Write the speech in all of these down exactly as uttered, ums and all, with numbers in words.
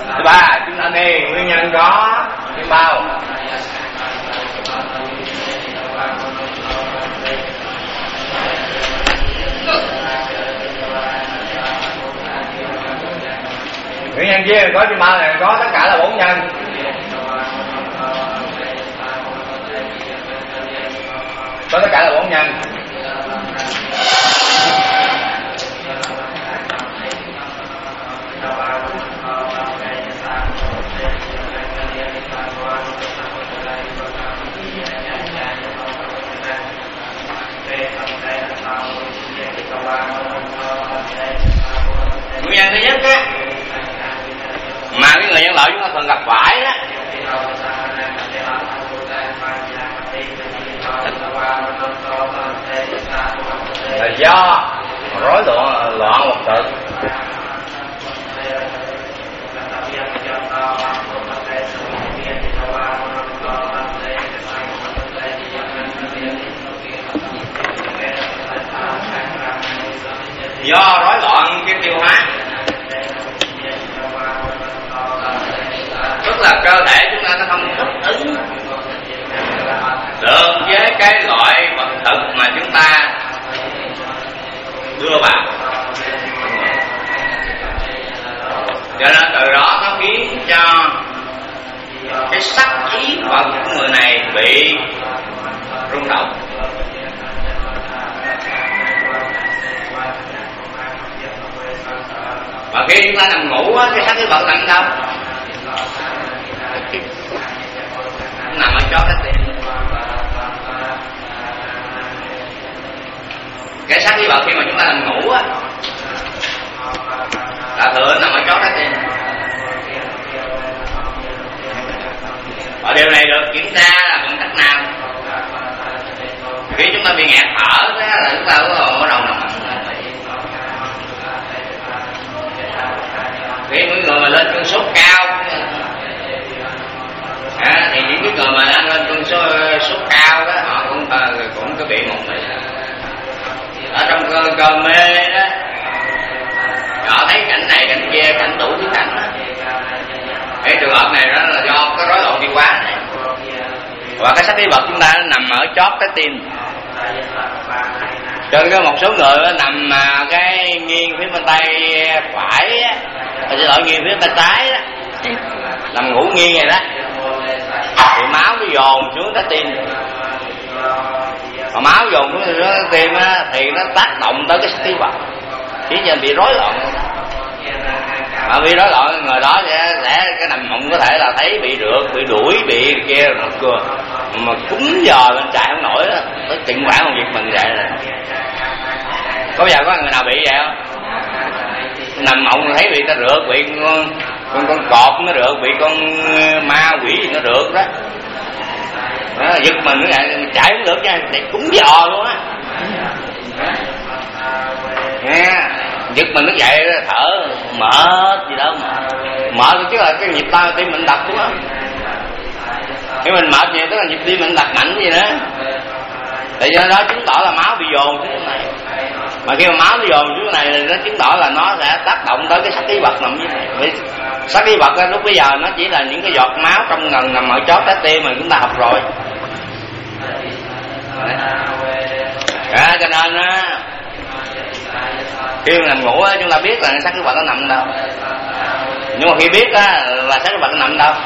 Thứ ba, chúng ta đi nguyên nhân có biết bao? Nguyên nhân chia có biết bao này có tất cả là bốn nhân. Có tất cả là bốn nhân. Nguyên nhân thứ nhất á, mà cái người nhân loại chúng ta thường gặp phải đó là do rối loạn loạn một tự. Do rối loạn cái tiêu hóa, tức là cơ thể chúng ta nó không thích ứng được với cái loại vật thực mà chúng ta đưa vào, cho nên từ đó nó khiến cho cái sắc ý vật của người này bị rung động. Và khi chúng ta nằm ngủ á, cái sắc ý vật nằm đâu? Nằm ở chót trái tim. Cái sắc ý vật khi mà chúng ta nằm ngủ á là thường nằm ở chót trái tim. Và điều này được kiểm tra là bằng cách nào? Khi chúng ta bị nghẹt thở đó, là chúng ta có đầu nằm. Khi mấy người mà lên cơn sốt cao à, thì những cái người mà đang lên cơn sốt, sốt cao đó họ cũng cũng có bị một mình ở trong cơ, cơ mê đó, họ thấy cảnh này cảnh kia cảnh đủ thứ cảnh đó. Cái trường hợp này đó là do cái rối loạn tiêu hóa này, và cái sắc ý vật chúng ta nằm ở chót trái tim. Cho nên có một số người đó, nằm mà cái nghiêng phía bên tay phải á, xin lỗi nghiêng phía tay trái đó, nằm ngủ nghiêng này đó, thì máu nó dồn xuống trái tim. Mà máu dồn xuống trái tim á, thì nó tác động tới cái sắc ý vật, khiến cho bị rối loạn. Mà bị rối loạn người đó sẽ, sẽ cái nằm mộng có thể là thấy bị rượt, bị đuổi, bị kia nó cười mà cúng giờ lên chạy không nổi đó, tới chừng quản một việc mình vậy rồi. Có bao giờ có người nào bị vậy không? Nằm mộng thấy bị ta rượt, bị con con, con cọp nó rượt, bị con ma quỷ gì nó rượt đó, đó giật mình nó lại chạy không được nha, để cúng giò luôn á. Nghe giật mình nó dậy thở mệt gì đâu mà mệt, chứ là cái nhịp ta tim mình đập đúng không? Khi mình mệt nhiều tức là nhịp tim mình đập mạnh gì nữa, tại do đó chứng tỏ là máu bị dồn xuống này. Mà khi mà máu nó dồn xuống này nó chứng tỏ là nó sẽ tác động tới cái sắc ý vật nằm dưới này. Sắc ý vật đó, lúc bây giờ nó chỉ là những cái giọt máu trong ngần nằm ở chót trái tim mà chúng ta học rồi. À, cho nên á, khi nằm ngủ á, chúng ta biết là sắc ý vật nó nằm đâu. Nhưng mà khi biết á, là sắc ý vật nó nằm đâu.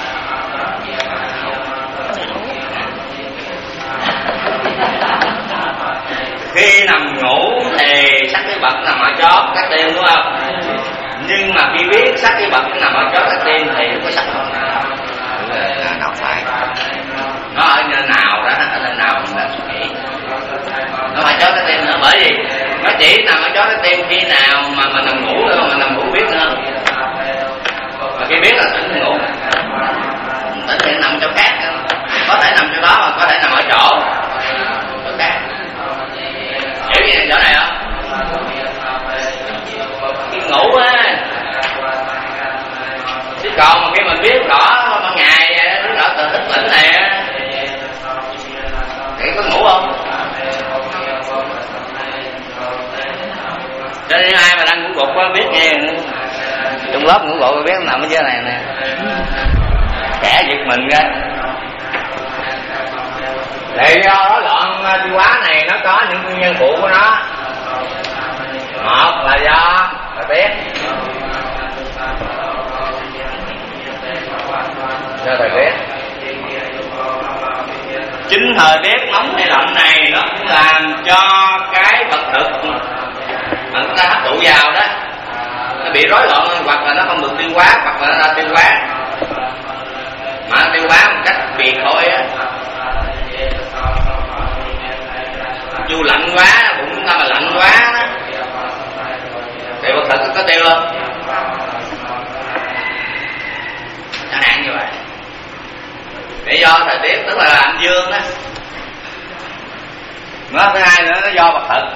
Khi nằm ngủ thì sắc ý vật nằm ở chót trái tim đúng không? Nhưng mà khi biết sắc ý vật nằm ở chót trái tim thì không có sắc ý vật nào. Là nào phải? Nó ở nơi nào đó, ở nơi nào mình đang suy nghĩ. Nó phải chót trái tim nữa, bởi vì nó chỉ nằm ở chót trái tim khi nào mà mình nằm ngủ nữa, mà nằm ngủ biết nữa. Và khi biết là tỉnh ngủ, tỉnh thì nằm chỗ khác, có thể nằm chỗ đó mà có thể nằm ở chỗ chỗ khác. Hiểu gì chỗ này không? Khi ngủ á, chứ còn mà khi mình biết rõ ban ngày biết rõ từ thức tỉnh này á thì có ngủ không? Cho nên ai mà đang ngủ gục á biết nghe, trong lớp ngủ bộ biết nằm ở dưới này nè, kẻ giật mình ra. Để do rối loạn tiêu hóa này nó có những nguyên nhân phụ của nó. Một là do thời tiết, do thời tiết. Chính thời tiết nóng hay lạnh này nó cũng làm cho cái vật thực mà chúng ta hấp thụ vào đó nó bị rối loạn, hoặc là nó không được tiêu hóa, hoặc là nó đã tiêu hóa mà nó tiêu hóa một cách biệt thôi á. Dù lạnh quá, bụng chúng ta mà lạnh quá đó thì vật thực có tiêu không? Chẳng hạn như vậy. Để do thời tiết, tức là âm dương đó. Nó thứ hai nữa nó do vật thực.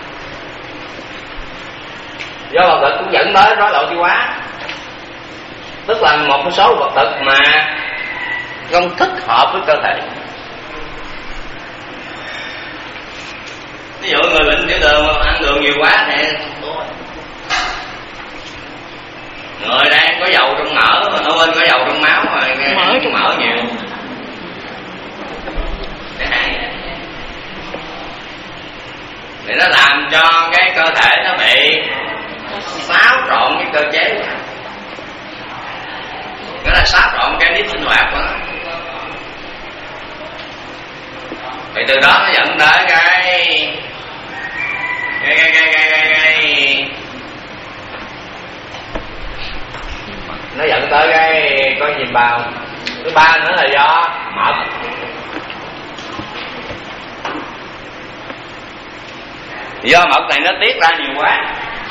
Do vật thực cũng dẫn tới rối loạn tiêu hóa. Tức là một số vật thực mà không thích hợp với cơ thể. Ví dụ người bệnh tiểu đường mà ăn đường nhiều quá thì thôi. Người đang có dầu trong mỡ, ở bên có dầu trong máu mà mỡ trong mỡ nhiều. Để hạn để nó làm cho cái cơ thể nó bị xáo trộn cái cơ chế của nó. Nó là xáo trộn cái nếp sinh hoạt của nó. Thì từ đó nó dẫn tới cái cái cái cái cái, cái, cái nó dẫn tới cái có gì vào. Thứ ba nữa là do mật. Do mật này nó tiết ra nhiều quá.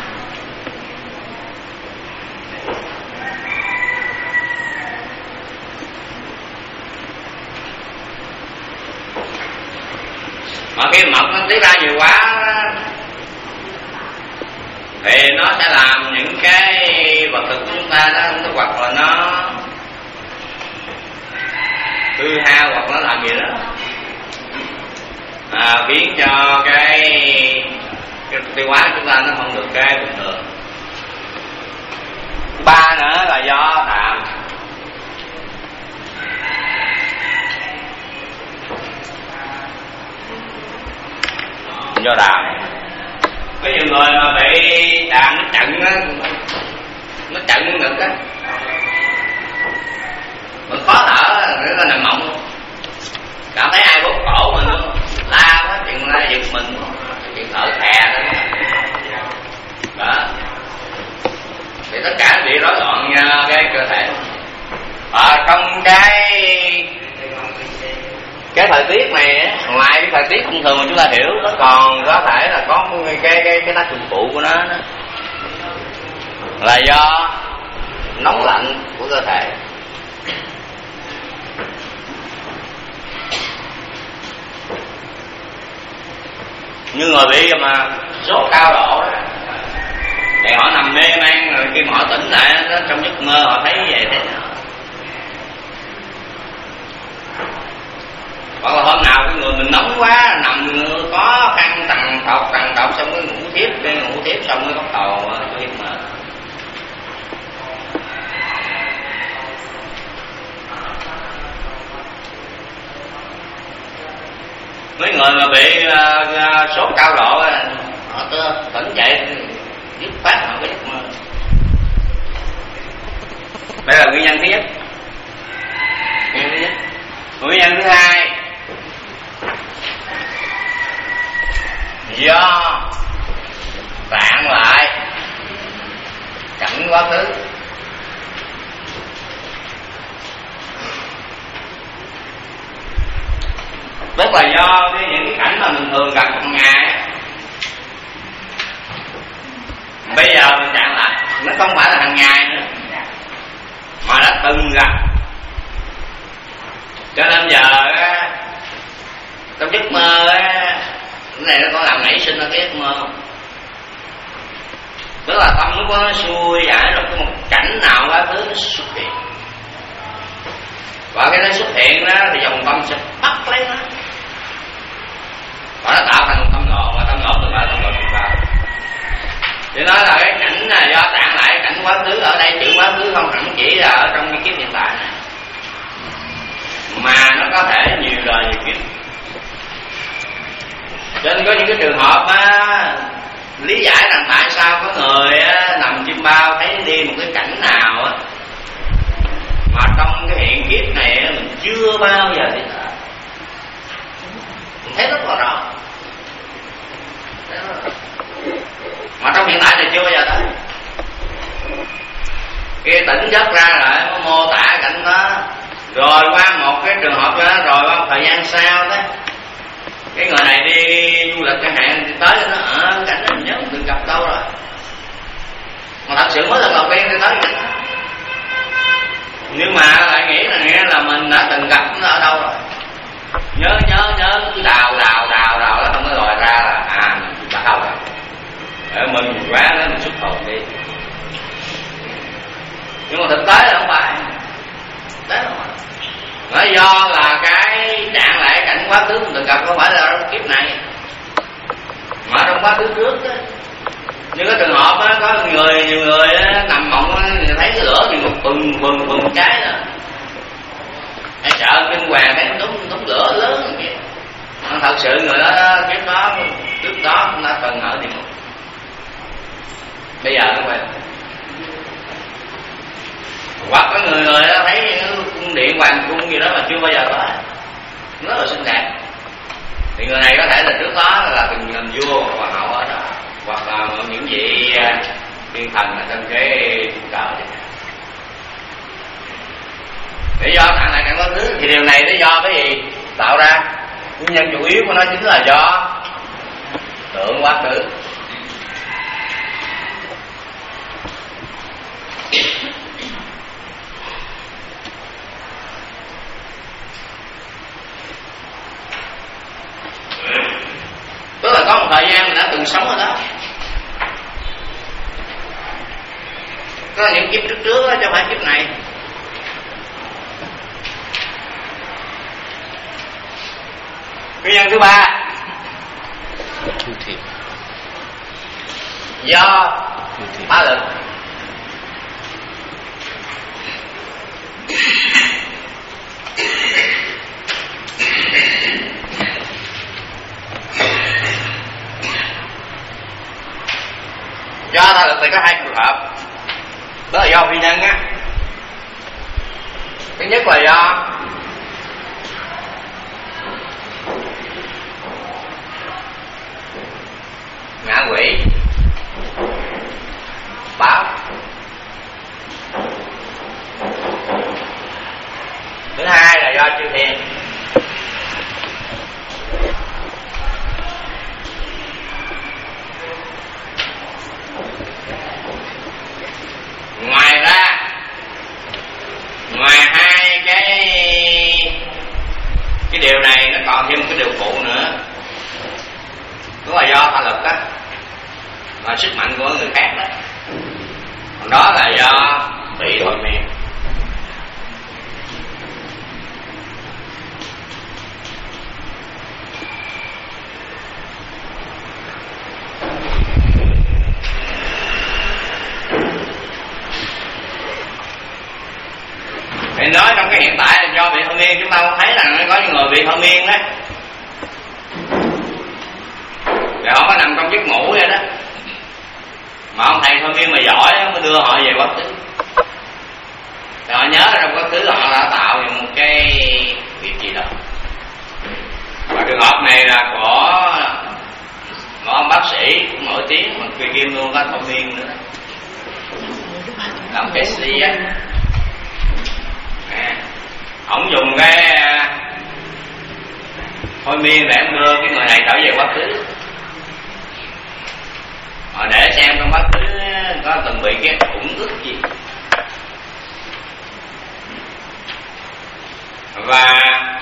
Mà khi mật nó tiết ra nhiều quá thì nó sẽ làm những cái vật thực của chúng ta đó, nó hoặc là nó hư hao, hoặc nó làm gì đó à, khiến cho cái, cái tiêu hóa của chúng ta nó không được cái bình thường. Ba nữa là do đạm. Do đàm. Có nhiều người mà bị đàm nó chặn á, nó chặn cái ngực á, mình khó thở, nó là nằm mộng, cảm thấy ai bóp cổ mình nó la quá, chuyện la giật mình, chuyện thở khè đó. Đó, thì tất cả bị rối loạn cái cơ thể. Ở trong cái cái thời tiết này á, ngoài cái thời tiết thông thường mà chúng ta hiểu, nó còn có thể là có cái cái cái tác dụng phụ của nó đó, là do nóng lạnh của cơ thể. Như người bị mà sốt cao độ đó thì họ nằm mê man, rồi khi mà họ tỉnh lại đó, trong giấc mơ họ thấy như vậy thế nào. Hoặc là hôm nào cái người mình nóng quá, nằm có khăn trằn trọc trằn trọc xong cái ngủ tiếp, cái ngủ tiếp xong cái bắt đầu có hiếp mệt. Mấy người mà bị uh, uh, sốt cao độ họ tỉnh dậy dứt phát họ có giấc mơ. Đây là nguyên nhân thứ nhất. Nguyên nhân thứ nhất. Nguyên nhân thứ hai, do tạng lại cảnh quá khứ. Tức là do cái, những cái cảnh mà mình thường gặp hàng ngày, bây giờ mình trạng lại, nó không phải là hàng ngày nữa mà đã từng gặp. Cho nên giờ trong giấc mơ á, cái này nó có làm nảy sinh ra cái giấc mơ không? Tức là tâm nó có xuôi giải rồi có một cảnh nào quá thứ nó xuất hiện, và cái nó xuất hiện đó thì dòng tâm sẽ bắt lấy nó và nó tạo thành một tâm nộ, và tâm nộ từ ba tâm nộ từ ba. Để nói là cái cảnh là do tản lại cảnh quá khứ, ở đây chữ quá khứ không hẳn chỉ là ở trong cái kiếp hiện tại này, mà nó có thể nhiều đời nhiều kiếp. Cho nên có những cái trường hợp á, lý giải rằng tại sao có người á, nằm chim bao thấy đi một cái cảnh nào á, mà trong cái hiện kiếp này á, mình chưa bao giờ thấy, mình thấy rất là rõ, mà trong hiện tại thì chưa bao giờ thấy. Khi tỉnh giấc ra lại nó mô tả cảnh đó, rồi qua một cái trường hợp đó, rồi qua một thời gian sau đó, cái người này đi du lịch chẳng hạn thì tới nó ở à, cảnh này mình nhớ từng gặp đâu rồi, mà thật sự mới lần đầu tiên đi tới cảnh đó, nhưng mà lại nghĩ là nghe là mình đã từng gặp nó ở đâu rồi, nhớ nhớ nhớ cứ đào đào đào đào nó không có lòi ra là à mình đã đâu rồi, để mình quá nó mình xuất hồn đi. Nhưng mà thực tế là không phải, thực tế không phải. Nó do là cái trạng lại cảnh quá khứ mình từng gặp không phải là trong kiếp này, mà trong quá khứ trước đó. Như cái trường hợp đó, có người nhiều người đó, nằm mộng đó, thấy cái lửa thì một bừng bừng bừng cháy đó, hay sợ kinh hoàng thấy đống đống lửa lớn kìa. Thật sự người đó kiếp đó trước đó cũng đã từng ở địa ngục, bây giờ nó quay. Hoặc có người người đó thấy cung điện hoàng cung gì đó mà chưa bao giờ có, rất là xinh đẹp, thì người này có thể là trước đó là từng làm vua hoặc hoàng hậu ở đó, hoặc là những vị thiên thần ở trong cái cung cờ. Để do tặng lại cảnh quá khứ thì điều này nó do cái gì tạo ra? Nguyên nhân chủ yếu của nó chính là do tưởng quá khứ. Tức là có một thời gian mình đã từng sống ở đó, có những kiếp trước trước đó, chứ không phải kiếp này. Nguyên nhân thứ ba do phá lực. Do tha lực thì có hai trường hợp, đó là do phi nhân á. Thứ nhất là do ngạ quỷ báo. Thứ hai là do chư thiên. Ngoài ra, ngoài hai cái cái điều này nó còn thêm cái điều phụ nữa, đó là do tha lực đó, và sức mạnh của người khác đó. Còn đó là do bị thôi miên. Thì nói trong cái hiện tại là do bị thôi miên, chúng ta cũng thấy rằng có những người bị thôi miên đó, thì họ có nằm trong giấc ngủ vậy đó, mà ông thầy thôi miên mà giỏi mới đưa họ về quá khứ. Thì họ nhớ là trong quá khứ họ đã tạo ra một cái việc gì đó. Và trường hợp này là của một ông bác sĩ cũng nổi tiếng mà Kỳ Kim luôn có thôi miên nữa đó, làm bác sĩ á. À, ổng dùng cái thôi miên để đưa cái người này trở về quá khứ, họ để xem trong quá khứ có từng bị cái uẩn ức gì, và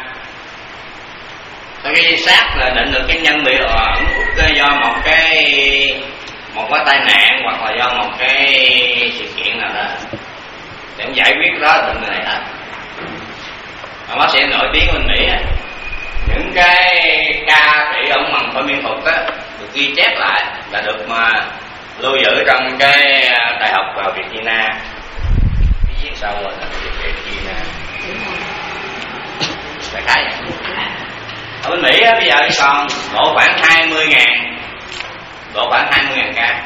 cái xác là định được cái nhân bị uẩn ức do một cái một cái tai nạn hoặc là do một cái sự kiện nào đó, để ông giải quyết đó từng người này hết. Ông bác sĩ nổi tiếng bên Mỹ á, những cái ca trị ông bằng thôi miên thuật á được ghi chép lại là được mà lưu giữ trong cái đại học Việt China, cái viết sau rồi là Việt China đại khái vậy. Ở bên Mỹ á, bây giờ còn độ khoảng hai mươi ngàn, độ khoảng hai mươi ngàn ca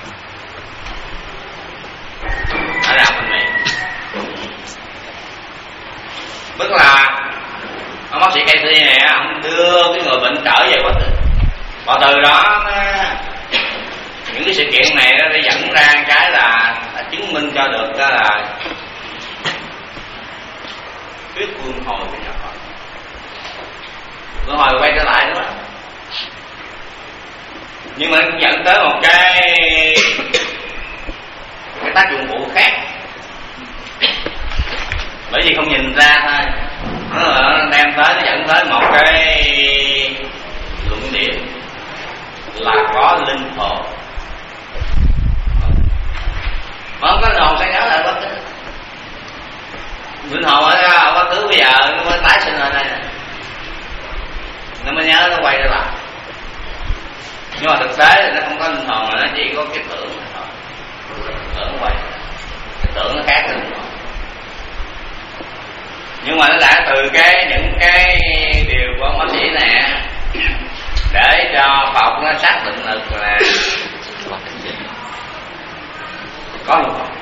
ở đại học bên Mỹ. Tức là ông bác sĩ Casey này ông đưa cái người bệnh trở về quá khứ, và từ đó những cái sự kiện này nó dẫn ra cái là, là chứng minh cho được đó là thuyết luân hồi của nhà Phật. Luân hồi quay trở lại đúng không? Nhưng mà nó dẫn tới một cái cái tác dụng phụ khác, bởi vì không nhìn ra thôi. Nó đem tới, nó dẫn tới một cái luận điểm là có linh hồn. Mà không có linh hồn sẽ nhớ lại quá khứ. Linh hồn ở ở quá khứ bây giờ nó mới tái sinh ở đây nè, nó mới nhớ, nó quay trở lại. Nhưng mà thực tế thì nó không có linh hồn, mà nó chỉ có cái tưởng thôi. Tưởng quay, cái tưởng nó khác với linh hồn. Nhưng mà nó đã từ cái những cái điều của ông bác sĩ này để cho Phật nó xác định được là có linh hồn,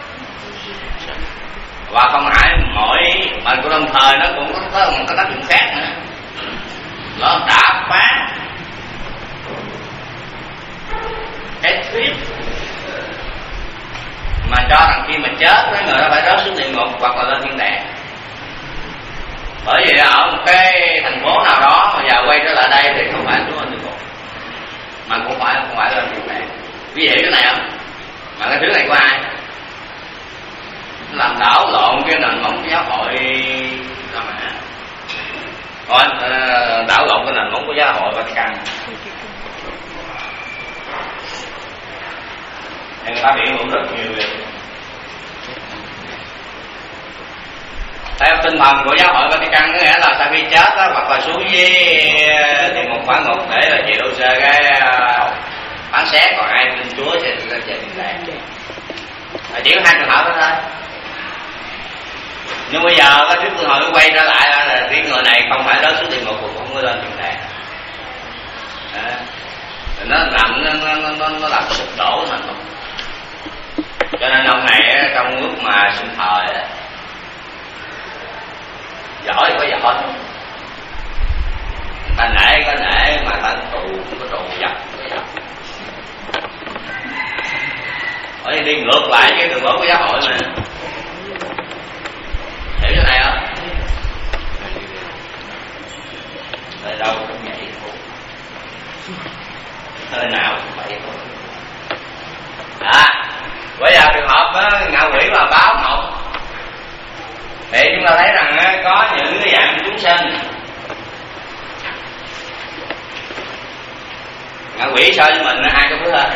và không phải mỗi mà của đồng thời nó cũng có một cái tác dụng khác nữa, nó đã phá cái thuyết mà cho rằng khi mà chết cái người đó phải rớt xuống địa ngục hoặc là lên thiên đàng. Bởi vì ở một cái thành phố nào đó mà giờ quay trở lại đây thì không phải xuống lên địa ngục, mà cũng phải không phải lên thiên đàng. Quý vị cái này không? Mà cái thứ này của ai? Làm đảo lộn cái nền móng của giáo hội La Mã, rồi đảo lộn cái nền móng của giáo hội Vatican. Thì người ta biện luận rất nhiều việc. Theo tinh thần của giáo hội Vatican có nghĩa là sau khi chết đó, hoặc là xuống với địa ngục quả ngục để là chịu sơ cái phán xét, còn ai tin Chúa thì sẽ về thiên đàng. Chỉ có hai trường hợp đó thôi. Nhưng bây giờ cái thuyết luân hồi nó quay trở lại là cái người này không phải rớt xuống địa ngục, cũng không có lên thiên đàng. Nó làm nó nó nó, nó làm sụp đổ thành một. Cho nên ông này trong lúc mà sinh thời giỏi thì có giỏi, ta nể có nể, mà ta tù có tù, dập có dập. Bởi vì đi ngược lại cái đường lối của giáo hội mà. Hiểu cái này không? Nơi đâu cũng vậy thôi, nơi nào cũng vậy thôi. À, bây giờ trường hợp á, ngạ quỷ mà báo mộng thì chúng ta thấy rằng á, có những cái dạng chúng sinh ngạ quỷ so với mình ai có phước hơn?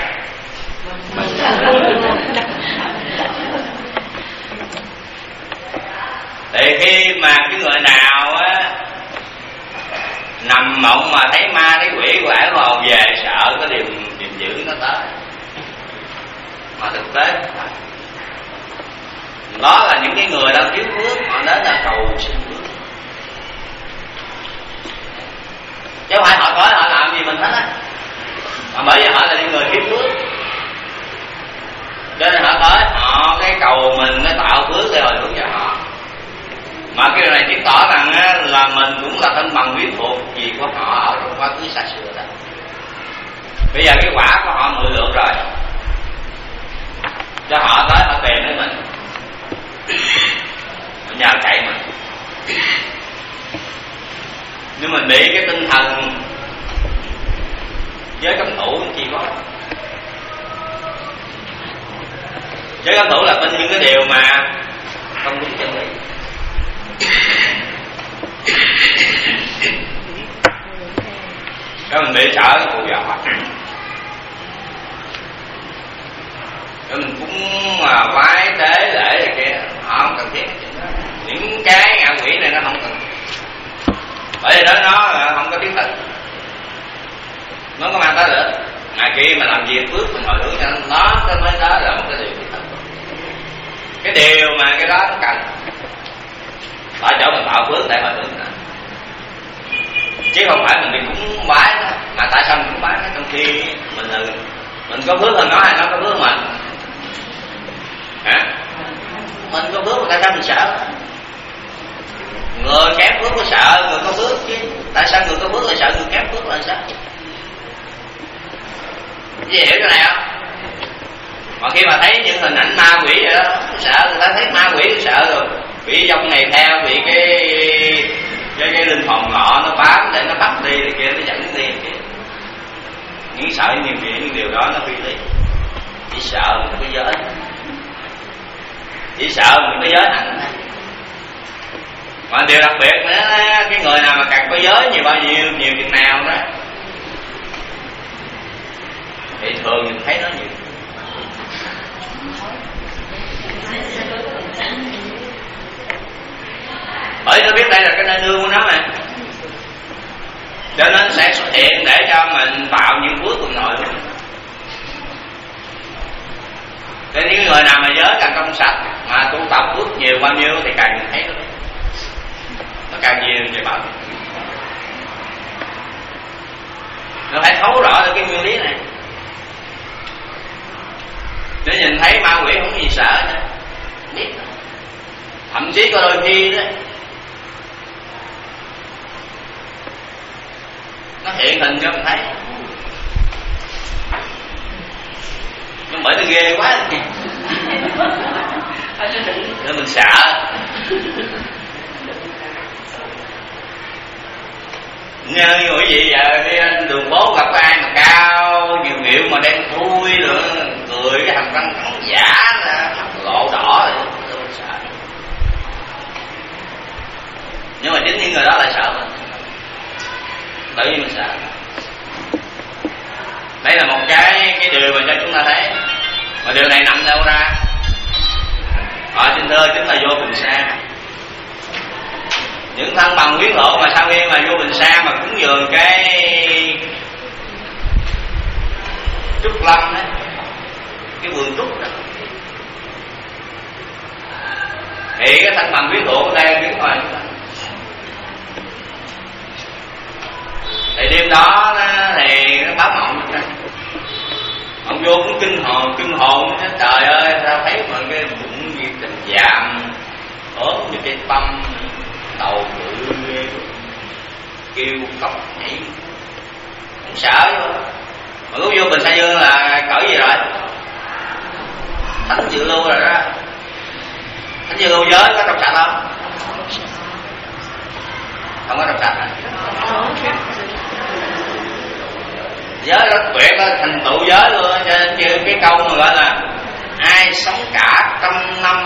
Thì khi mà cái người nào á nằm mộng mà thấy ma thấy quỷ của ảo hồn về, sợ có điều niềm dữ nó tới, mà thực tế đó là những cái người đang thiếu phước, họ đến là cầu xin phước, chứ không phải họ tới họ làm gì mình hết á. Mà bởi vì họ là những người thiếu phước, cho nên họ tới họ cái cầu mình, cái tạo phước để hồi hướng cho họ. Mà cái điều này chứng tỏ rằng á, là mình cũng là thân bằng quyến thuộc gì của họ ở trong quá khứ xa xưa đó. Bây giờ cái quả của họ mười lượt rồi, cho họ tới họ tìm với mình, họ nhờ cậy mình. Nhưng mình bị cái tinh thần giới cấm thủ chi có. Giới cấm thủ là tin những cái điều mà không đúng chân lý. Cái mình bị sợ nó phụ dọa, cái mình cũng mà vái tế lễ này kia, họ không cần thiết. Những cái ngạ quỷ này nó không cần, bởi vì đó nó không có tiếng tình, nó có mang tới được. Ngày khi mà làm việc phước mình hồi hướng cho nó, cái mới đó là một cái điều thiết thực. Cái điều mà cái đó nó cần ở chỗ mình tạo phước để hồi hướng đó, chứ không phải mình đi cúng bái đó. Mà tại sao mình cúng bái đó trong khi mình là mình có phước hơn nó hay nó có phước hơn mình? Hả? Mình có phước mà tại sao mình sợ? Người kém phước có sợ người có phước chứ. Tại sao người có phước lại sợ người kém phước là sao? Dễ hiểu cái này không? Mà khi mà thấy những hình ảnh ma quỷ vậy đó, sợ, người ta thấy ma quỷ sợ rồi. Bị dòng này theo, bị cái cái, cái linh hồn ngọ nó bám để nó bắt đi thì kia, nó dẫn đi thì kia. Những sợ nhiều chuyện, những điều đó nó phi lý. Chỉ sợ một cái giới, chỉ sợ một cái giới hạnh. Mà điều đặc biệt nữa, cái người nào mà càng có giới nhiều bao nhiêu, nhiều chừng nào đó thì thường mình thấy nó nhiều. Bởi nó biết đây là cái nơi nương của nó mà, cho nên sẽ xuất hiện để cho mình tạo những phước cùng nội. Cho những người nào mà giới càng trong sạch mà tu tập phước nhiều bao nhiêu thì càng thấy nó, nó càng nhiều thì bảo nó phải thấu rõ được cái nguyên lý này. Để nhìn thấy ma quỷ không gì sợ nữa, biết. Thậm chí có đôi khi đó nó hiện hình cho mình thấy, nhưng bởi nó ghê quá nên mình sợ. Như quý vị giờ đi đường phố gặp có ai mà cao nhiều hiệu mà đen thui nữa, cười cái hàm răng trắng giả mặt lộ đỏ rồi mình sợ. Nhưng mà chính những người đó lại sợ mình, tự nhiên mình sợ. Đây là một cái cái điều mà cho chúng ta thấy. Mà điều này nằm đâu ra? Họ xin thưa chính là vô bình xa. Những thân bằng quyến lộ mà sau khi mà vô bình xa mà cúng dường cái trúc lâm đó, cái vườn trúc đó, thì cái thân bằng quyến lộ ở đây biết rồi. Thì đêm đó thì nó báo mộng ra, ông vô cũng kinh hồn kinh hồn trời ơi, sao thấy mà cái bụng gì tình giảm ốm như cái tâm, đầu bự ghê, kêu cọc nhảy, không sợ luôn. Mà lúc vô Bình Sa Dương là cỡ gì rồi? Thánh Dự Lưu rồi đó. Thánh Dự Lưu giới có trong sạch không? Không có trong sạch hả? Giới rất tuyệt đó, thành tựu giới luôn. Cho nên cái câu mà gọi là ai sống cả trăm năm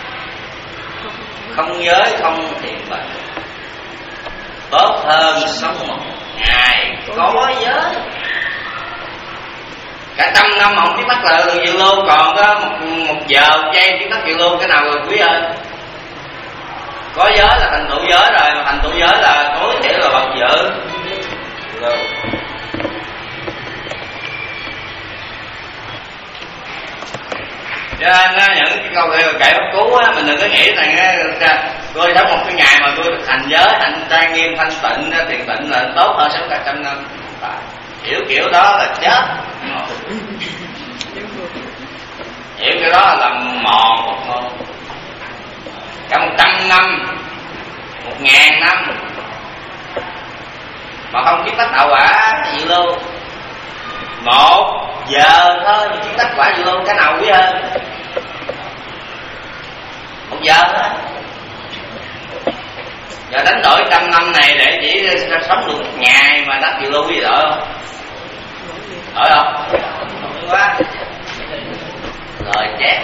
không giới không thiện bệnh, tốt hơn sống một ngày có giới. Cả trăm năm ông biết tắt là Dự Lưu, còn có một, một giờ một giây biết tắt Dự Lưu, cái nào là quý hơn? Có giới là thành tựu giới rồi, mà thành tựu giới là tối thiểu là bậc dự. Cho nên những cái câu kệ pháp cú á, mình đừng có nghĩ rằng tôi sống một cái ngày mà tôi thành giới, thành trang nghiêm, thanh tịnh, thiền tịnh là tốt hơn sống cả trăm năm. Hiểu kiểu đó là chết. Hiểu kiểu đó là làm mòn một ngôn. Cả một trăm năm, một ngàn năm mà không biết tắt đạo quả Dự Lưu, một giờ thôi mà biết tắt quả Dự Lưu, cái nào quý hơn? Một giờ thôi. Giờ đánh đổi trăm năm này để chỉ sống được một ngày mà tắt Dự Lưu quý vị đợi không? Đợi không? Không quá. Rồi chết.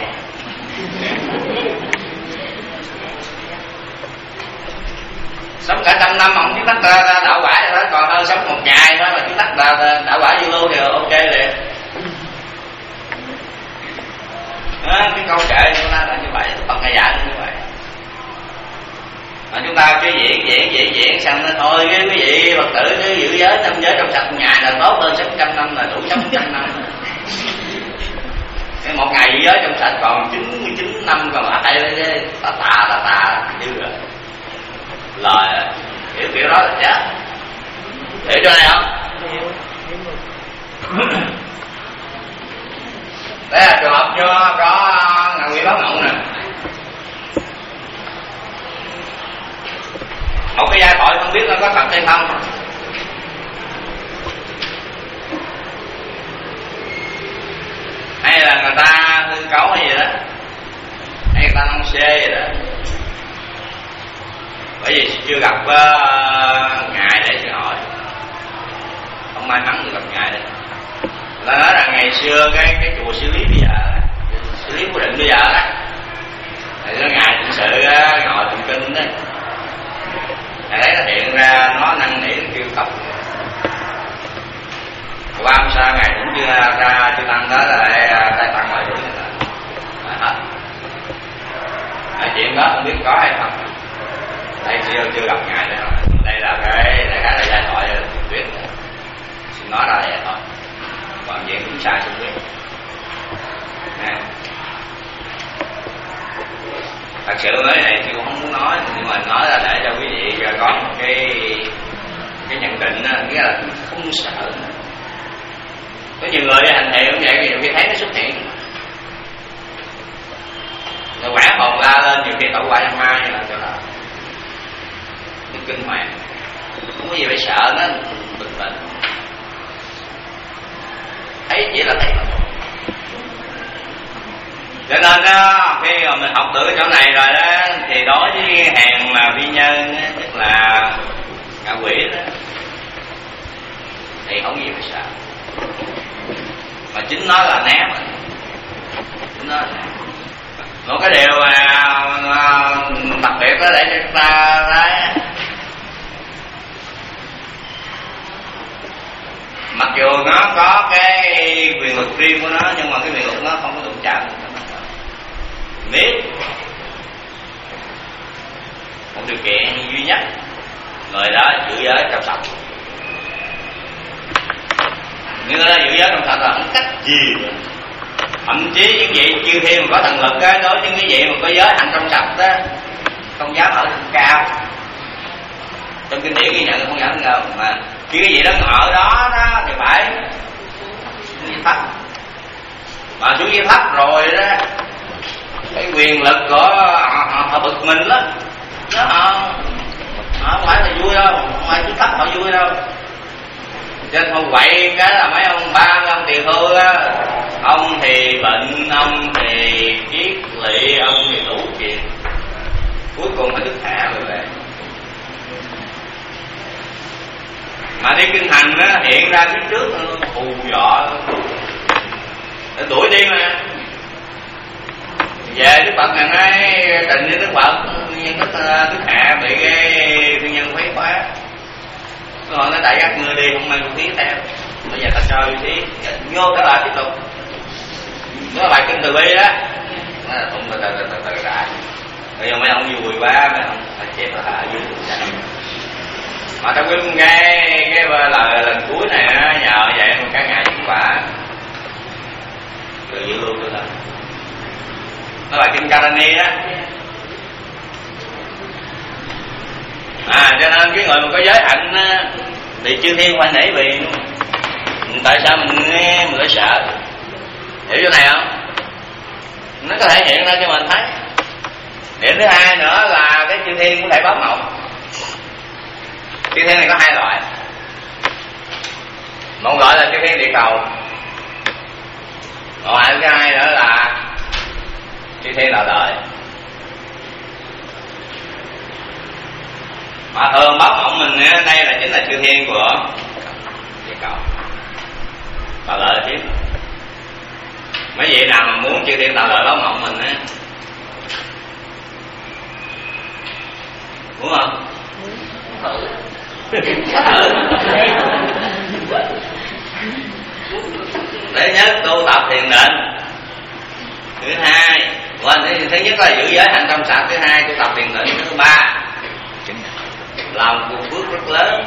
Sống cả trăm năm mà không biết tắt đạo quả thì còn hơn sống một ngày thôi mà biết tắt đạo quả Dự Lưu thì ok liền. Đó, cái câu kệ của ta là như vậy, Phật ngày dạy như vậy. Mà chúng ta cứ diễn diễn diễn diễn xong nó thôi cái quý vị Phật tử cứ giữ giới năm giới trong sạch ngày là tốt hơn sống trăm năm là đủ sống trăm năm. Cái một ngày giữ giới trong sạch còn chín mươi chín năm còn ở đây tà tà tà tà dữ rồi. Lời kiểu kiểu đó là chết. Hiểu chỗ này không? Đây là trường hợp cho có ngạ quỷ báo mộng nè. Một cái giai thoại không biết nó có thật hay không. Hay là người ta hư cấu hay gì đó, hay người ta nông xê gì đó. Bởi vì chưa gặp uh, ngài để xin hỏi, không may mắn được gặp ngài đây. Người ta nói rằng ngày xưa cái cái chùa xử lý bây giờ, xử lý cố định bây giờ đó, thì nó ngài thực sự uh, ngồi tụng kinh đó, ngài đấy nó hiện ra nó năn nỉ kêu khóc. Qua hôm sau ngài cũng chưa ra chưa tăng đó là tay tăng ngoài đuổi là hết. Cái chuyện đó không biết có hay không. Đây chưa chưa gặp ngài nữa. Đây là cái đại khái là giai thoại tuyết. Xin nói ra vậy thôi. Còn chuyện cũng sai không biết. Nè. Thật sự nói này thì cũng không muốn nói, nhưng mà nói là để cho quý vị có một cái cái nhận định đó, nghĩa là không sợ. Có nhiều người đi hành thiện cũng vậy, nhiều khi thấy nó xuất hiện rồi quả hồn la lên, nhiều khi tẩu quả ăn mai như là cho là nó kinh hoàng, không có gì phải sợ, nó bình tĩnh, thấy chỉ là thấy. Cho nên đó, khi mà mình học được cái chỗ này rồi đó, thì đối với hàng mà vi nhân, tức là ngạ quỷ đó, thì không có gì phải sợ. Mà chính nó là né mà. Chính nó là né. Một cái điều mà đặc biệt đó để cho ta thấy, mặc dù nó có cái quyền lực riêng của nó, nhưng mà cái quyền lực nó không có đụng chạm. Biết một điều kiện duy nhất, người đó giữ giới trong sạch. Nhưng nó giữ giới trong sạch là không cách gì nữa. Thậm chí những vị chư thiên mà có thần lực á, đối với những cái vị mà có giới hạnh trong sạch á, không dám ở cao. Trong kinh điển ghi nhận không dám ngờ, mà khi cái vị đó ở đó, đó thì phải xuống dưới thấp. Mà xuống dưới thấp rồi đó, cái quyền lực của họ, họ, họ bực mình lắm. Đó họ, họ không phải là vui đâu, không phải xuống thấp họ vui đâu. Trên không quậy cái là mấy ông ba, mấy ông tiền thư á, ông thì bệnh, ông thì kiết lỵ, ông thì đủ chuyện, cuối cùng phải thức hạ rồi về. Mà đi kinh hành á, hiện ra phía trước hù dọa để đuổi đi mà. Về Đức Phật ngày nay trình với Đức Phật, nhưng Đức Đức Hạ bị cái thiên nhân khuấy khóa. Rồi nó đẩy các ngươi đi, không mang vũ khí theo. Bây giờ ta cho vũ khí, vô trở lại tiếp tục. Đó là bài kinh từ bi đó. Nó là tụng từ từ từ từ từ lại. Bây giờ mấy ông vui quá, mấy ông phải chẹp là ở dưới. Mà trong cái cái cái lời lần cuối này á, nhờ vậy mà cả ngày chứng quả. Rồi giữ luôn tôi là. Nó là kinh Karani á. À cho nên cái người mà có giới hạnh á, thì chư thiên phải nể vì. Tại sao mình nghe mình phải sợ? Hiểu chỗ này không? Nó có thể hiện ra cho mình thấy. Điểm thứ hai nữa là cái chư thiên cũng thể báo mộng. Chư thiên này có hai loại. Một loại là chư thiên địa cầu. Một loại thứ hai nữa là chư thiên đạo lợi. Mà thường báo mộng mình đây là chính là chư thiên của địa cầu. Đạo lợi là tiếp. Mấy vị nào mà muốn chư thiên đạo lợi báo mộng mình á, muốn không? Thử. Thứ nhất tu tập thiền định. Thứ hai, quên, thứ nhất là giữ giới hạnh trong sạch. Thứ hai tu tập thiền định. Thứ ba là một cuộc phước rất lớn.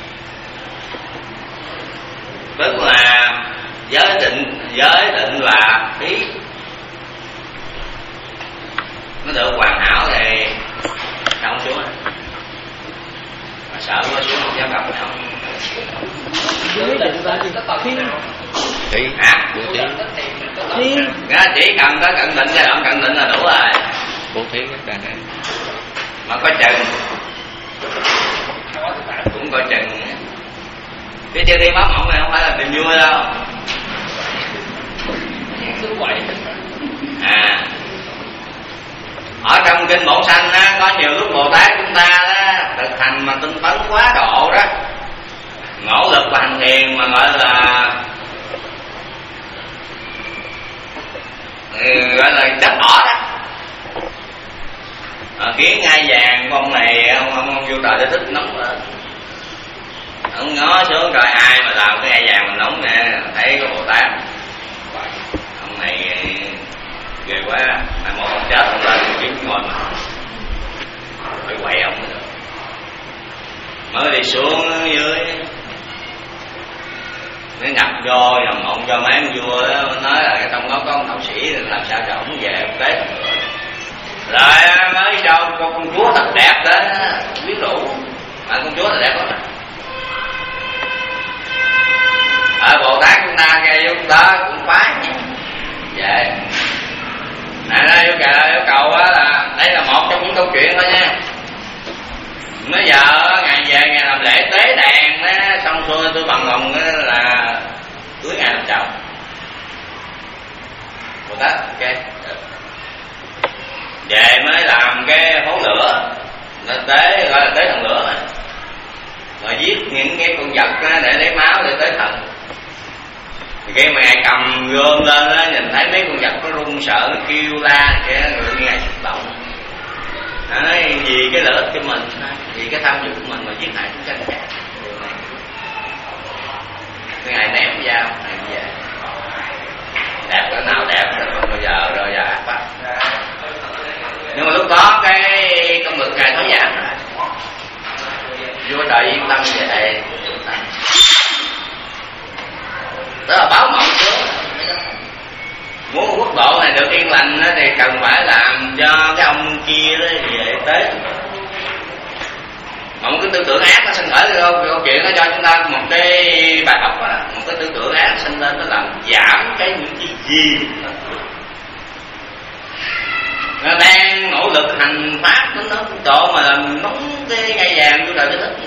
Tức là giới định, giới định là khí nó được hoàn hảo thì sao không xuống, mà sợ quá xuống không dám gặp nhau. Giới định là gì? Thiên Khí hả? Khí chỉ cần có cận định, giai đoạn cận định là đủ rồi. Bố thí rất đa năng. Mà có chừng cũng có chừng. Cái chơi thiên pháp mộng này không phải là niềm vui đâu. À, ở trong kinh Bổn Sanh á, có nhiều lúc Bồ Tát chúng ta đó thực hành mà tinh tấn quá độ đó, nỗ lực và hành thiền mà gọi là gọi là chất đỏ đó, à, khiến ngai vàng của ông này ông ông, ông vô trời để thích nóng lên. Ông ngó xuống coi ai mà làm cái ngai vàng mà nóng nè, thấy có Bồ Tát. Ông này ghê quá, mai một ông chết ông lên kiếm ngồi mà phải quậy ông nữa. Mới đi xuống dưới nó nhập vô nhầm mộng cho mấy ông vua đó, nói là trong đó có ông đạo sĩ làm sao cho ổng về ông tế. Rồi mới cho con, con chúa thật đẹp đó, biết đủ mà con chúa thật đẹp lắm. Ở Bồ Tát chúng ta nghe chúng ta cũng phái vậy. Này đó yêu cầu, yêu cầu á là đây là một trong những câu chuyện thôi nha. Mới giờ ngày về ngày làm lễ tế đàn á, xong xuôi tôi bằng lòng là cưới ngày làm chồng. Bồ Tát ok. Về mới làm cái hố lửa, nó tế gọi là tế thần lửa mà. Rồi giết những cái con vật đó để lấy máu để tế thần. Thì khi mà ngài cầm gươm lên á, nhìn thấy mấy con vật nó run sợ, nó kêu la cái người ngài xúc động. Nói vì cái lợi ích của mình, vì cái tham dục của mình mà giết hại chúng sanh khác. Cái ngài ném dao, ném về. Đẹp cỡ nào đẹp, không bao giờ rồi giờ ác pháp. Nhưng mà lúc đó cái công lực ngài thối giảm rồi. Vua trời yên tâm về. Đó là báo mộng trước. Muốn quốc độ này được yên lành thì cần phải làm cho cái ông kia đó về tế. Mà một cái tư tưởng ác nó sinh khởi cái câu chuyện nó cho chúng ta một cái bài học đó. Một cái tư tưởng ác sinh lên nó làm giảm cái những cái gì nó đang nỗ lực hành pháp nó nó độ mà làm nóng cái ngai vàng của đời cái thích.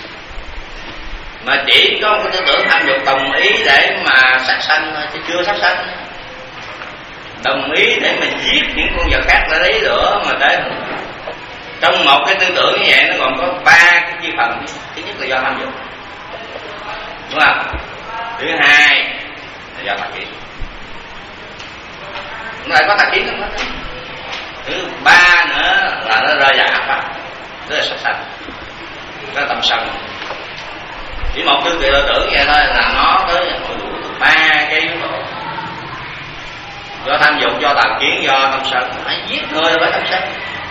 Mà chỉ có một cái tư tưởng tham dục đồng ý để mà sát sanh thôi chứ chưa sát sanh. Đồng ý để mà giết những con vật khác để lấy lửa mà để trong một cái tư tưởng như vậy nó còn có ba cái chi phần. Thứ nhất là do tham dục, đúng không? Thứ hai là do tà kiến, nó lại có tà kiến không? Thứ ba nữa là nó rơi vào ác pháp, tức là sát sanh, nó tâm sân. Chỉ một tư tưởng vậy thôi là nó tới hội đủ ba cái yếu tố: do tham dục, do tà kiến, do tâm sân. Phải giết người phải tâm sân.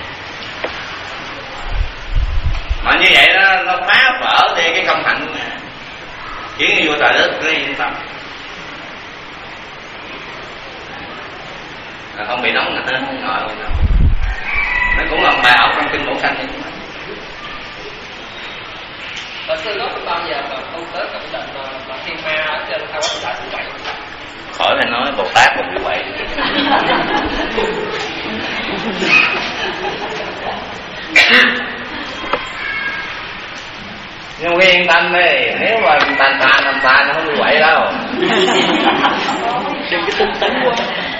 Mà như vậy nó, nó phá vỡ đi cái công hạnh khiến vua trời đất nó yên tâm, là không bị nóng nữa, ngồi ngồi nóng. Nó cũng là một bài học trong kinh Bổn Sanh. Và sư lúc bao giờ mà không tới cận định mà, mà thiên ma ở trên thao quán đại cũng vậy. Khỏi phải nói Bồ Tát cũng bị vậy. Nhưng cái yên tâm đi, nếu mà tàn tà tàn tà nó không bị vậy đâu. Đừng cái tinh tấn quá.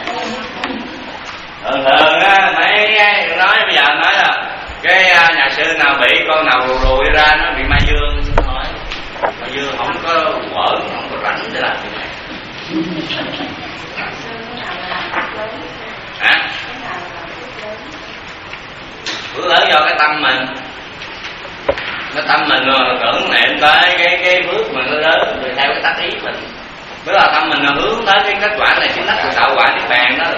Thường thường á, mấy nói bây giờ nói là cái nhà sư nào bị con nào rùi rùi ra nó bị ma dương, xin hỏi ma dương không có quở, không có rảnh để làm chuyện này. Hả? Phước lớn do cái tâm mình, cái tâm mình rồi tưởng niệm tới cái cái phước mà nó lớn rồi theo cái tác ý mình. Tức là tâm mình là hướng tới cái kết quả này, chính đắc đạo quả niết bàn đó.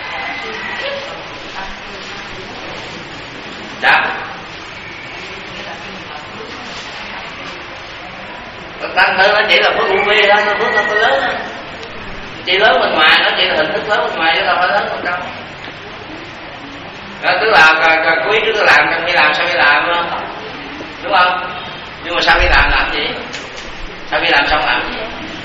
Đáp Tăng thư nó chỉ là phước uổng vi thôi, phước không có lớn đó. Chỉ lớn bên ngoài, nó chỉ là hình thức lớn bên ngoài chứ đâu phải lớn bên trong. Đó, tức là quý trước làm trong khi làm sao khi làm đúng không? Đúng không? Nhưng mà sau khi làm làm gì? Sau khi làm xong làm gì?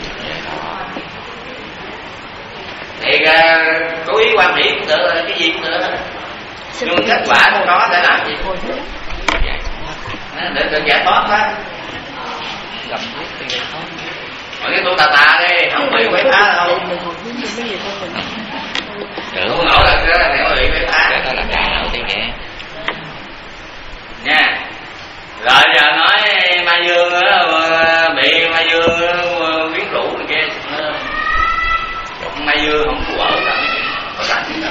Thì cố ý quan điểm cũng được, cái gì cũng được. Nhưng kết quả của nó để làm gì? Để được giải thoát đó. Mọi cái tu tà tà đi, không bị quấy phá đâu. Không nổi là cái này có bị quấy phá. Đó là cái nào thì nghe. Nha. Rồi giờ nói Ma Dương bị Ma Dương quyến rũ này kia. Ma Dương không có vợ đâu. Có rảnh gì đâu.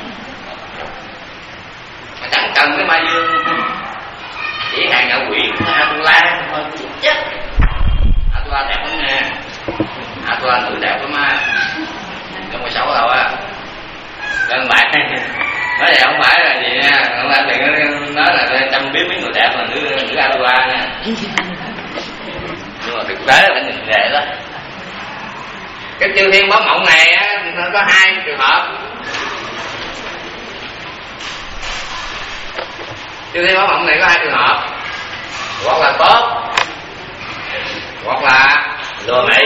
Mà chẳng cần cái Ma Dương. Chỉ hàng ngạo quyển Atula thôi chết. Atula đẹp lắm nha. Atula nữ đẹp lắm á. Không có xấu đâu á. Đơn bạn nói vậy không phải là gì nha. Không phải đừng nói là chăm biết mấy người đẹp là nữ nữ Atula nha. Nhưng mà thực tế là nhìn vậy đó. Cái chư thiên báo mộng này á, nó có hai trường hợp. Chư thiên báo mộng này có hai trường hợp, hoặc là tốt, hoặc là lừa mị.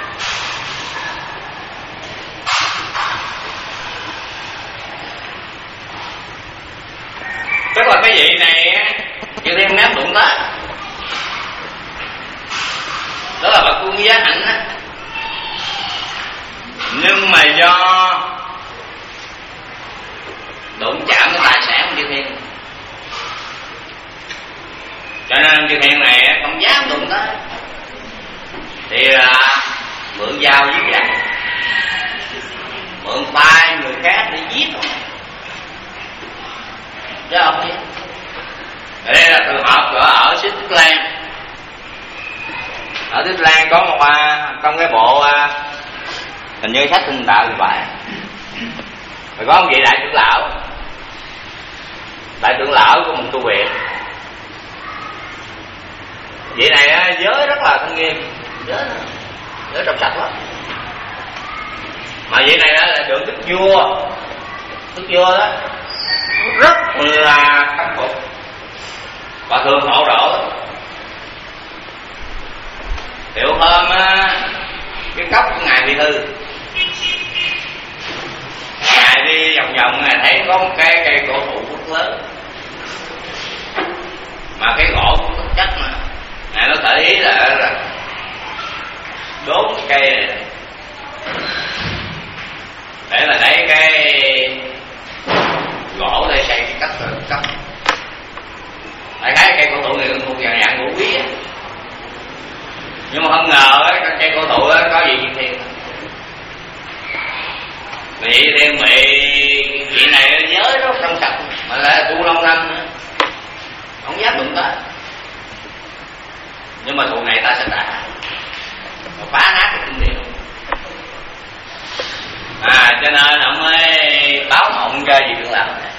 Tức là cái vị này á, chư thiên ném đụng tới. Đó là bậc quân giá hạnh á. Nhưng mà do đụng chạm cái tài sản của chư thiên, cho nên chư thiên này không dám đụng tới, thì là mượn dao giết giặc, mượn tay người khác để giết không, chứ không biết. Đây là trường hợp ở ở xứ Tích Lan. Ở Tích Lan có một trong cái bộ hình như sách Tinh Đạo thì vậy. Rồi có một vị đại trưởng lão, đại trưởng lão của một tu viện. Vị này á, giới rất là thanh nghiêm, giới giới trong sạch lắm. Mà vị này đó là được đức vua, đức vua đó rất là khâm phục và thường hộ độ. Tiểu hôm á, cái cốc của ngài bị hư, ngài đi vòng vòng ngài thấy có một cái cây cổ thụ rất lớn, mà cái gỗ cũng rất chắc mà ngài nó thể ý là, là đốn cái cây này để là lấy cái gỗ để xây cái cách cấp. Đại khái cây cổ thụ này một dạng dạng gỗ quý á. Nhưng mà không ngờ cái cây cổ thụ đó có gì Diệt Thiên. Vì Diệt Thiên bị vị này nhớ rất trong sạch, mà lại tu lâu năm nữa, không dám đụng tới. Nhưng mà thù này ta sẽ trả, phá nát cái kinh điển. À cho nên ông mới báo mộng cho vị trưởng lão này.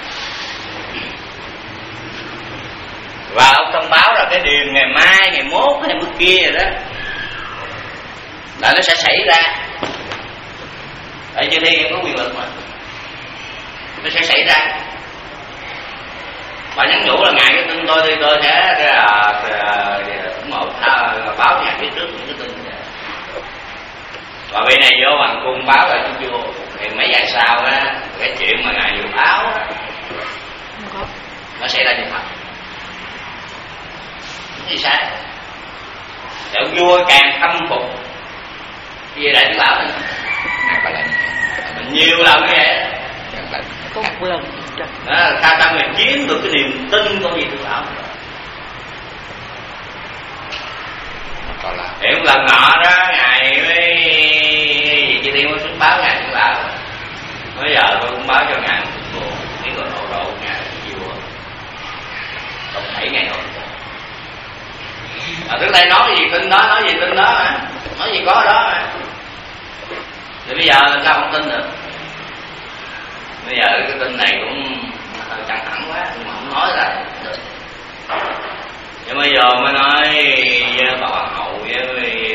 Và ông thông báo là cái điều ngày mai, ngày mốt hay bữa kia rồi đó là nó sẽ xảy ra. Tại chư thiên có quyền lực mà, nó sẽ xảy ra. Và nhắn nhủ là ngài cái tin tôi thì tôi sẽ cũng một báo ngài phía trước những cái tin này. Và vị này vô hoàng cung báo lại cho vua. Thì mấy ngày sau á, cái chuyện mà ngài vừa báo đó, nó xảy ra như thật. Cái gì sai? Thì ông vua càng khâm phục vì đại trưởng lão này nhiều lần như vậy có một lần đó, Kha Tăng này chiếm được cái niềm tin của vị trưởng lão. Thì một lần nọ đó ngài với vị Chư Thiên có xuống báo ngài trưởng lão. Bây giờ tôi cũng báo cho ngài một tiếng rồi hộ độ ngài vua tổng thể ngày hôm. À, trước đây nói gì tin đó, nói gì tin đó mà, nói gì có đó mà. Thì bây giờ sao không tin được? Bây giờ cái tin này cũng hơi căng thẳng quá, nhưng mà không nói là được. Nhưng bây giờ mới nói với bà hoàng hậu với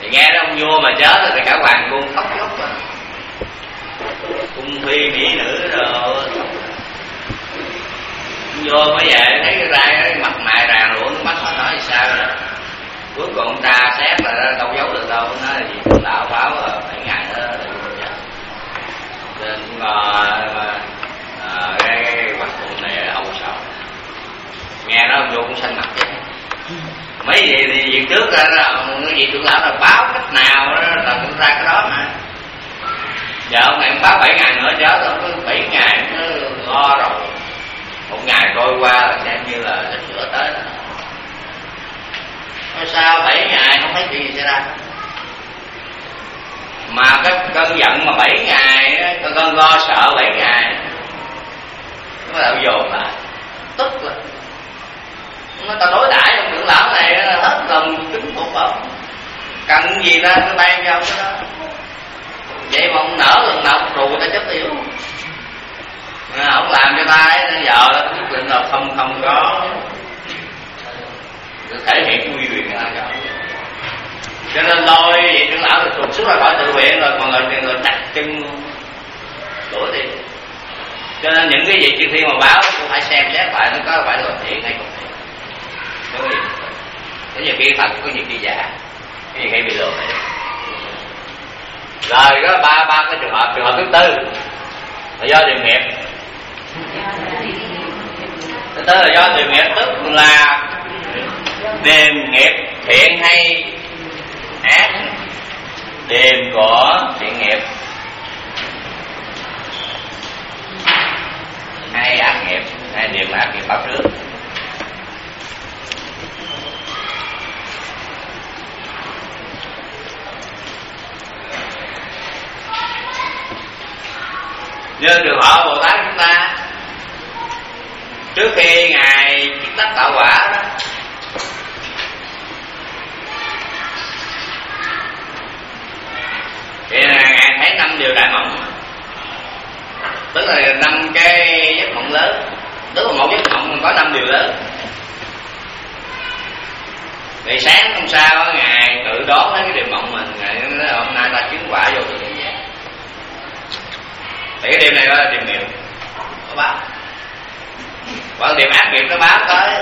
Thì nghe đó ông vua mà chết thì cả hoàng cung khóc lóc rồi, cung phi mỹ nữ rồi. Vua mới về thấy cái rai cái mặt mày ràng rụa, nước mắt nó nói thì sao rồi. Cuối cùng ông tra xét là đâu giấu được đâu, nó là gì cũng đạo báo rồi bảy ngày đó là vua chết. Nên ngồi mà à, cái, cái hoàng cung này âu sầu. Nghe nói ông vua cũng xanh mặt vậy. Mấy gì thì việc trước ra cái gì trưởng lão là báo cách nào đó là cũng ra cái đó mà. Giờ ông này báo bảy ngày nữa chết, ông có bảy ngày nó lo rồi. Một ngày trôi qua là xem như là sắp sửa tới đó. Nói sao bảy ngày không thấy chuyện gì xảy ra. Mà cái cơn giận mà bảy ngày, cái cơn lo sợ bảy ngày, nó lại dồn lại, tức rồi. Nó ta đối đãi ông trưởng lão này hết lòng kính phục ông, cần gì ra nó ban cho ông cái đó. Vậy mà ông nở lần nào ông thù ta chết yếu. À, ông làm cho ta ấy, đến giờ quyết định là không không có thể hiện quy quyền ra cho. Cho nên lôi vậy trưởng lão thì trục xuất ra khỏi tự viện rồi, mọi người người đặt chân đuổi đi. Cho nên những cái gì trước khi mà báo cũng phải xem xét lại nó có phải là thiện hay không thiện. Có gì? Có nhiều khi thật, có nhiều khi giả, có nhiều khi bị lừa. Rồi có ba ba cái trường hợp. Trường hợp thứ tư là do điều nghiệp. Thứ tư là do điều nghiệp, tức là điềm nghiệp thiện hay ác. Điềm của thiện nghiệp hay ác nghiệp, hay điềm ác nghiệp báo trước. Như trường hợp Bồ Tát chúng ta trước khi ngài chiết tách tạo quả đó, thì là ngài thấy năm điều đại mộng, tức là năm cái giấc mộng lớn. Tức là một giấc mộng có năm điều lớn. Thì sáng hôm sau ngài tự đoán lấy cái điều mộng mình, ngài nói hôm nay ta chứng quả vô tự nhiên. Thì cái điều này là điều nghiệp nó báo, và điều ác nghiệp nó báo tới.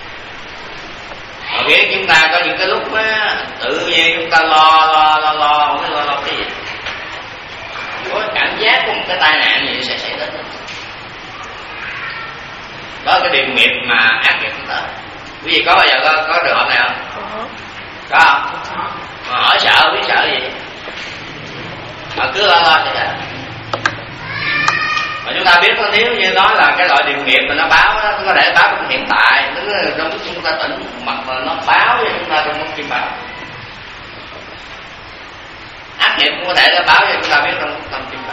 Mà biết chúng ta có những cái lúc á, tự nhiên chúng ta lo lo lo lo không biết lo lo cái gì, có cảm giác có một cái tai nạn gì sẽ xảy đến. Đó là cái điều nghiệp mà ác nghiệp nó tới. Quý vị có bao giờ có, có trường hợp này không? Có không? Mà hỏi sợ biết sợ gì, mà cứ lo lo sẽ sợ. Mà chúng ta biết nếu như nói là cái loại điều nghiệp mà nó báo đó, nó có thể báo trong hiện tại, nó trong lúc chúng ta tỉnh mặt mà nó báo cho chúng ta trong lúc kim báo. Ác nghiệp cũng có thể nó báo cho chúng ta biết trong lúc tâm kim báo.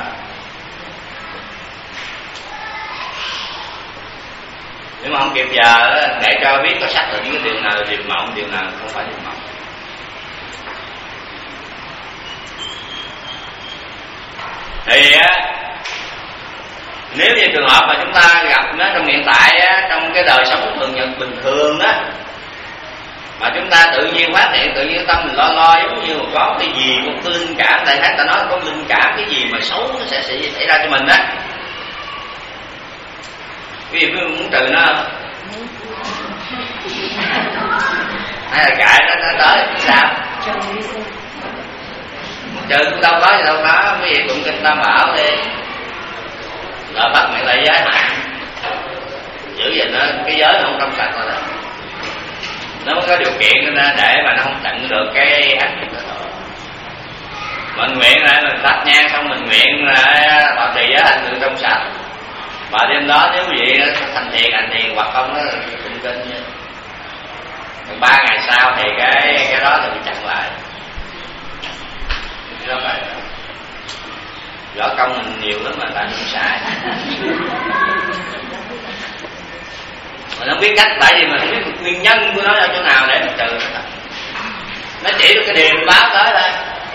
Nhưng mà không kịp giờ để cho biết có xác định cái điều nào là điều mộng, điều nào không phải điều mộng. Thì á, nếu như trường hợp mà chúng ta gặp nó trong hiện tại á, trong cái đời sống thường nhật bình thường á, mà chúng ta tự nhiên phát hiện, tự nhiên tâm mình lo lo giống như có cái gì, một cái linh cảm, tại khác ta nói có linh cảm cái gì mà xấu nó sẽ xảy ra cho mình á. Quý vị muốn trừ nó không? Hay là kệ nó, nó tới sao? Trừ cũng đâu có gì đâu có, quý vị tụng kinh Tam Bảo đi. Lợi bắt miệng lại giới hạn, giữ gìn nó, cái giới nó không trong sạch rồi đó. Nó mới có điều kiện để mà nó không tận được cái ác nghiệp đó. Mình nguyện lại mình tắt nhang xong mình nguyện lại bảo trì giới hành được trong sạch. Và đêm đó nếu vậy thành thiền hành thiền hoặc không nó tụng kinh nha. Ba ngày sau thì cái cái đó thì bị chặn lại. Cái đó phải võ công mình nhiều lắm mà tại không sai. Mình không biết cách, tại vì mình không biết nguyên nhân của nó ở chỗ nào để mình trừ nó. Nó chỉ được cái điều báo tới thôi.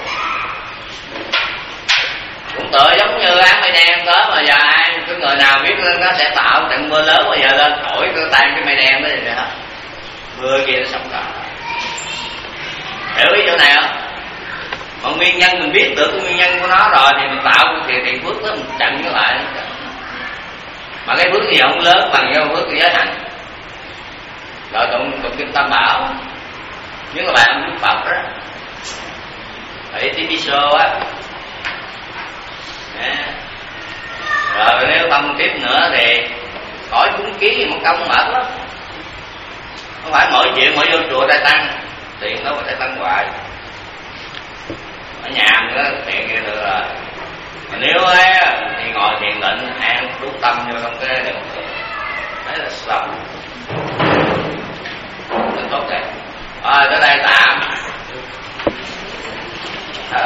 Cũng tựa giống như áng mây đen tới mà giờ ai cái người nào biết nó sẽ tạo trận mưa lớn mà giờ lên thổi cái tan cái mây đen đó thì đó. Mưa kia nó xong cả. Hiểu ý chỗ này không? nhân, mình biết được cái nguyên nhân của nó rồi thì mình tạo thì thì phước đó mình chặn nó lại. Mà cái phước gì không lớn bằng cái phước giới hạnh. Rồi tụng tụng kinh Tam Bảo, những cái bài âm Đức Phật đó, bảy tí show á. Rồi nếu tâm tiếp nữa thì khỏi cúng kiến thì mất công mệt lắm. Không phải mỗi chuyện mỗi vô chùa Đại Tăng, tiền đó mà Đại Tăng hoài. Ở nhà mình đó tiền kia được rồi. Mà nếu ấy thì ngồi thiền định, an trú tâm vô trong cái điều đấy là xong. Rất tốt đẹp. Rồi tới đây tạm. À.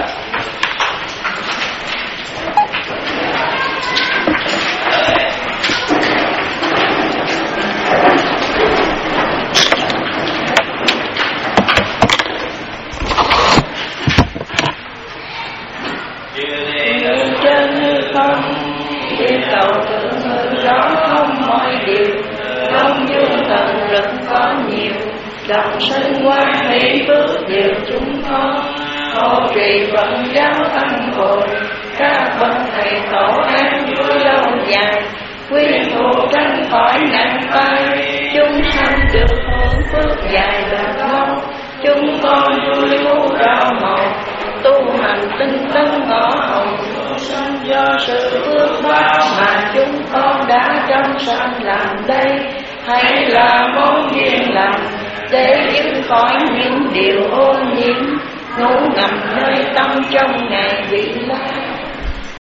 Trên hư không, địa cầu tượng hư đó không mọi điều, đông dương thần lực có nhiều, đồng sinh quan hệ phước điều chúng con, hộ trì vận giáo tăng hội, các bậc thầy tổ an vui lâu dài, quy thù tránh khỏi nạn tai, chúng sanh được hưởng phước dài bền lâu, chúng con vui thú rao màu, tu hành tinh tấn ngõ hồng, sanh do sự phước báo mà chúng con đã trong sanh làm đây, hay là món duyên lành để dứt khỏi những điều ô nhiễm ngủ ngầm nơi tâm trong ngày vị lai.